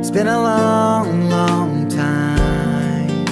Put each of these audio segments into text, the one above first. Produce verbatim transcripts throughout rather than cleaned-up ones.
It's been a long, long time.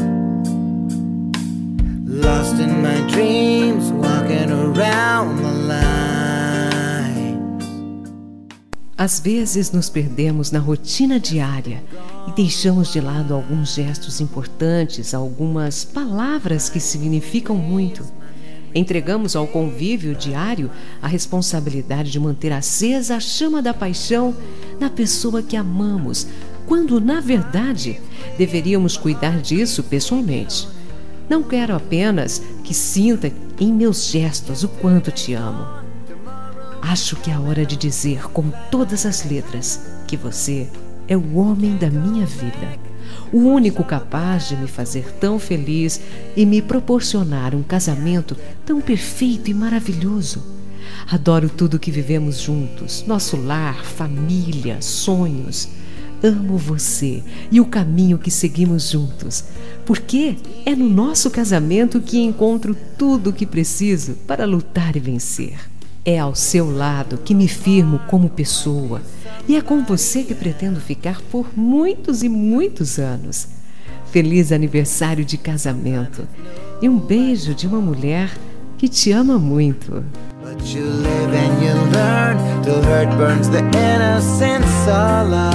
Lost in my dreams, walking around the lines. Às vezes nos perdemos na rotina diária e deixamos de lado alguns gestos importantes, algumas palavras que significam muito. Entregamos ao convívio diário a responsabilidade de manter acesa a chama da paixão na pessoa que amamos, quando, na verdade, deveríamos cuidar disso pessoalmente. Não quero apenas que sinta em meus gestos o quanto te amo. Acho que é a hora de dizer com todas as letras que você é o homem da minha vida, o único capaz de me fazer tão feliz e me proporcionar um casamento tão perfeito e maravilhoso. Adoro tudo que vivemos juntos, nosso lar, família, sonhos. Amo você e o caminho que seguimos juntos, porque é no nosso casamento que encontro tudo o que preciso para lutar e vencer. É ao seu lado que me firmo como pessoa e é com você que pretendo ficar por muitos e muitos anos. Feliz aniversário de casamento e um beijo de uma mulher que te ama muito. But you live and you learn till hurt burns the innocence alive.